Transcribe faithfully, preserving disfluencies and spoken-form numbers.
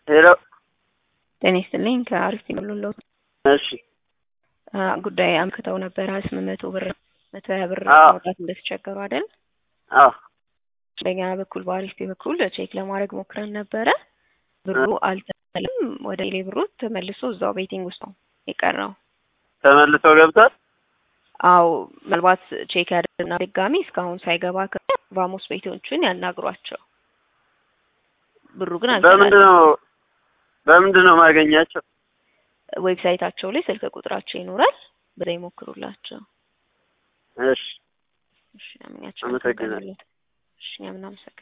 ሄሎ ጤና ይስጥልኝ ከአሪፍ ይመሉልዎ እሺ ጉዳይ አምክተው ነበር ስምንት መቶ ብር መቶ ሃያ ብር አዎ ማውጣት እንደተቸገሩ አይደል? አዎ በእኛ በኩል በአሪፍ በኩል ቼክ ለማድረግ ሞክረን ነበረ። ብሩ አልተመለሰም። ወደ ኢሌ ብሩ ተመልሶ እዛው ቤቲንግ ውስጥ ነው የቀረው። ተመልሶ ገብቷል? አዎ ምናልባት ቼክ ያደርግና ድጋሚ እስካሁን ሳይገባ ከቫሞስ ቤቶችን ያናግሯቸው። ብሩ ግን አልተመለሰም። በምንድነው በምንድነው ማገኛቸው? ዌብሳይታቸው ላይ ስልክ ቁጥራቸው ይኖራል። በዛ ይሞክሩላቸው። እሺ እሺ አመኛቸው። አመሰግናለሁ። እሺ አመናም